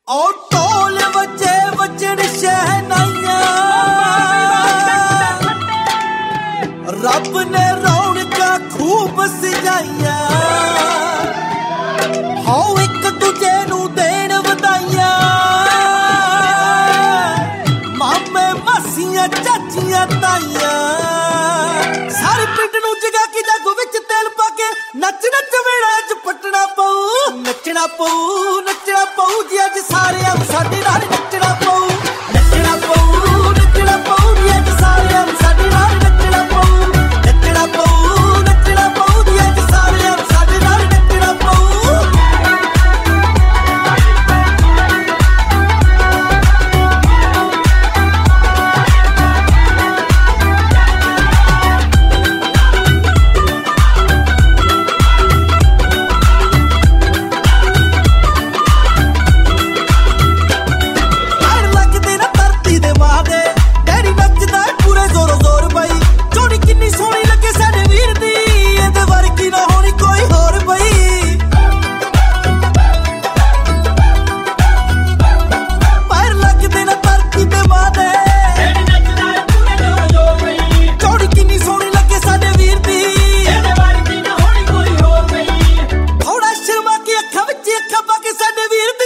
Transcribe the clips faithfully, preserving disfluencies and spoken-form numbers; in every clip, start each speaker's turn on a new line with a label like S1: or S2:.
S1: ओ ढोल बजे बजन शहनाइयां, रब ने रौनकां खूब सजाइयां। हो एक दूजे नूं देण वधाइयां, मामे मासियां चाचियां ताइयां। सारे पिंड नूं जगा के जागो विच तेल पा के नच नच वेड़ा च पटना पऊ, नचना पऊ नचना पऊ जी अज सारे साडे नाल नचना पऊ, नचना पऊ नचना पऊ जी अज सारे साडे नाल नचना पऊ, नचना पऊ नचना पऊ जी अज सारे साडे नाल नचना पऊ।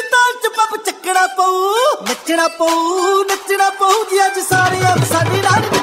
S1: नचना पऊ नचना पऊ जी अज सारे साडे नाल।